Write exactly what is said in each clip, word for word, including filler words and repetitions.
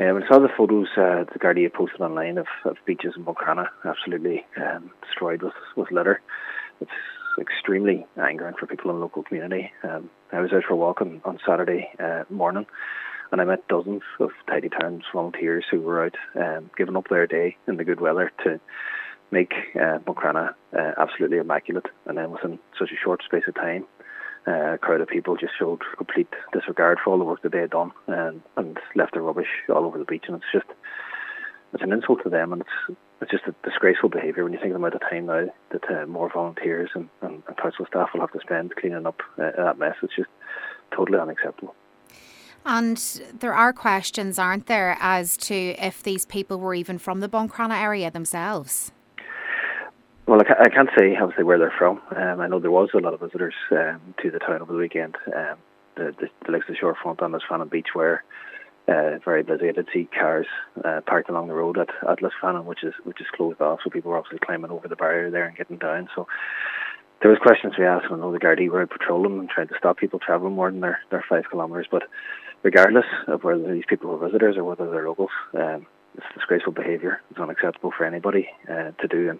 Yeah, when I saw the photos uh, the Gardaí had posted online of, of beaches in Buncrana, absolutely um, destroyed with, with litter, it's extremely angering for people in the local community. Um, I was out for a walk on, on Saturday uh, morning, and I met dozens of Tidy Towns volunteers who were out um, giving up their day in the good weather to make uh, Buncrana uh, absolutely immaculate. And then within such a short space of time, Uh, a crowd of people just showed complete disregard for all the work that they had done, and, and left their rubbish all over the beach. And it's just, it's an insult to them, and it's it's just a disgraceful behaviour when you think of the amount of time now that uh, more volunteers and, and, and council staff will have to spend cleaning up uh, that mess. It's just totally unacceptable. And there are questions, aren't there, as to if these people were even from the Buncrana area themselves? Well, I, ca- I can't say obviously where they're from. Um, I know there was a lot of visitors um, to the town over the weekend. Um, the, the, the likes of the shorefront on Lisfannon Beach were uh, very busy. I did see cars uh, parked along the road at, at Lisfannon, which is which is closed off, so people were obviously climbing over the barrier there and getting down. So there was questions we asked. I know the Gardaí were out patrolling and trying to stop people travelling more than their, their five kilometres. But regardless of whether these people were visitors or whether they're locals, um, it's disgraceful behaviour. It's unacceptable for anybody uh, to do. And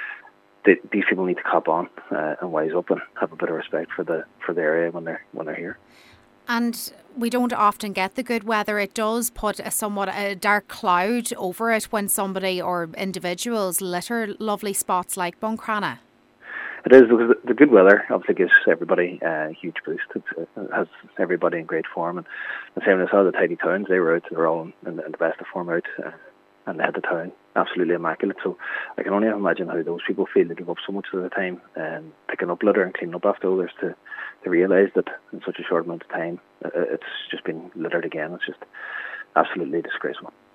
these people need to cop on uh, and wise up and have a bit of respect for the for the area when they're when they're here. And we don't often get the good weather. It does put a somewhat a dark cloud over it when somebody or individuals litter lovely spots like Buncrana. It is, because the good weather obviously gives everybody a huge boost. It has everybody in great form. And the same as I saw the Tidy Towns, they were out, they were all in the, in the best of form out, uh, and they had the town absolutely immaculate. So I can only imagine how those people feel. They give up so much of their time and picking up litter and cleaning up after others to, to realise that in such a short amount of time uh, it's just been littered again. It's just absolutely disgraceful.